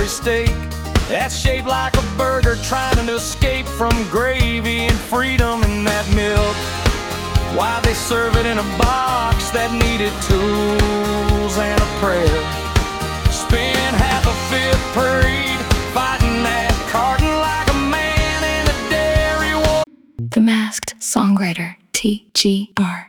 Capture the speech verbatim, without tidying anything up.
Salisbury steak that's shaped like a burger, trying to escape from gravy and freedom in that milk. Why they serve it in a box that needed tools and a prayer. Spent half a fifth parade fighting that carton like a man in a dairy war. The Masked Songwriter, T G R.